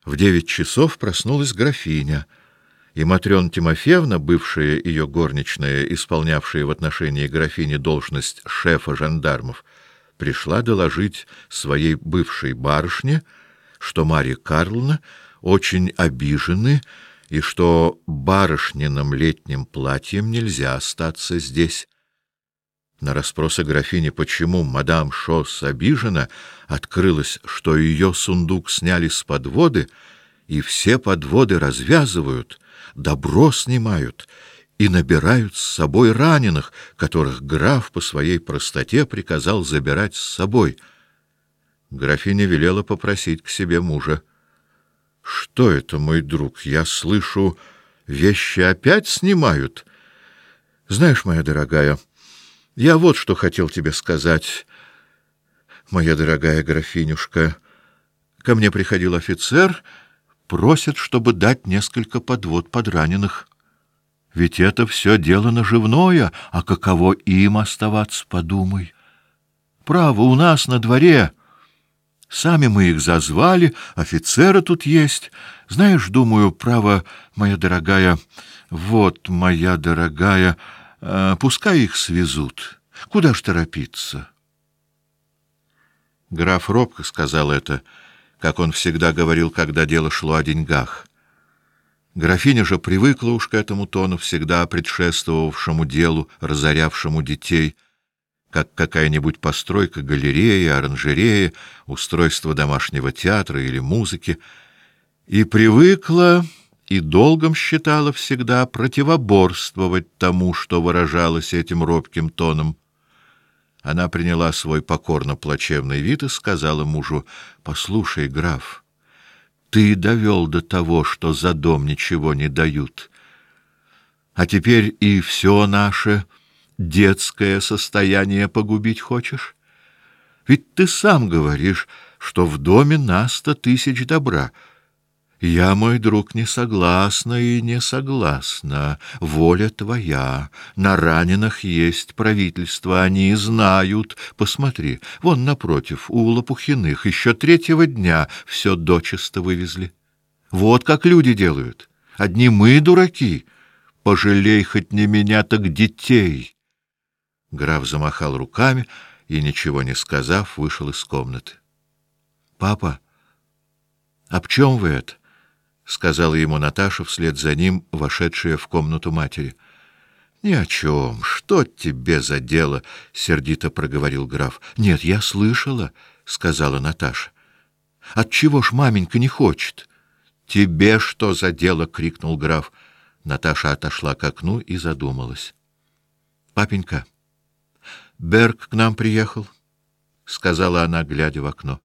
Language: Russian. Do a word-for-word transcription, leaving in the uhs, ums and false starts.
В девять часов проснулась графиня, и Матрёна Тимофеевна, бывшая ее горничная, исполнявшая в отношении графини должность шефа жандармов, пришла доложить своей бывшей барышне, что Марья Карловна очень обижены и что барышниным летним платьем нельзя остаться здесь. На расспросы графини, почему мадам Шосс обижена, открылось, что ее сундук сняли с подводы, и все подводы развязывают, добро снимают и набирают с собой раненых, которых граф по своей простоте приказал забирать с собой. Графиня велела попросить к себе мужа. — Что это, мой друг, я слышу, вещи опять снимают? Знаешь, моя дорогая, я вот что хотел тебе сказать, моя дорогая графинюшка. Ко мне приходил офицер, просит, чтобы дать несколько подвод под раненых. Ведь это все дело наживное, а каково им оставаться, подумай. Право, у нас на дворе. Сами мы их зазвали, офицеры тут есть. Знаешь, думаю, право, моя дорогая, вот, моя дорогая, э, пускай их свезут. Куда ж торопиться? Граф робко сказал это, как он всегда говорил, когда дело шло о деньгах. Графиня же привыкла уж к этому тону, всегда предшествовавшему делу, разорявшему детей, как какая-нибудь постройка галереи, оранжереи, устройство домашнего театра или музыки, и привыкла и долгом считала всегда противоборствовать тому, что выражалось этим робким тоном. Она приняла свой покорно-плачевный вид и сказала мужу: «Послушай, граф, ты довел до того, что за дом ничего не дают, а теперь и все наше детское состояние погубить хочешь? Ведь ты сам говоришь, что в доме на сто тысяч добра. Я, мой друг, не согласна и не согласна. Воля твоя. На раненых есть правительство, они знают. Посмотри, вон напротив, у Лопухиных, еще третьего дня все дочисто вывезли. Вот как люди делают. Одни мы дураки. Пожалей хоть не меня, так детей». Граф замахал руками и, ничего не сказав, вышел из комнаты. — Папа, об чем вы это? — сказала ему Наташа вслед за ним, вошедшая в комнату матери. — Ни о чем. Что тебе за дело? — сердито проговорил граф. — Нет, я слышала, — сказала Наташа. — Отчего ж маменька не хочет? — Тебе что за дело? — крикнул граф. Наташа отошла к окну и задумалась. — Папенька, Берг к нам приехал, — сказала она, глядя в окно.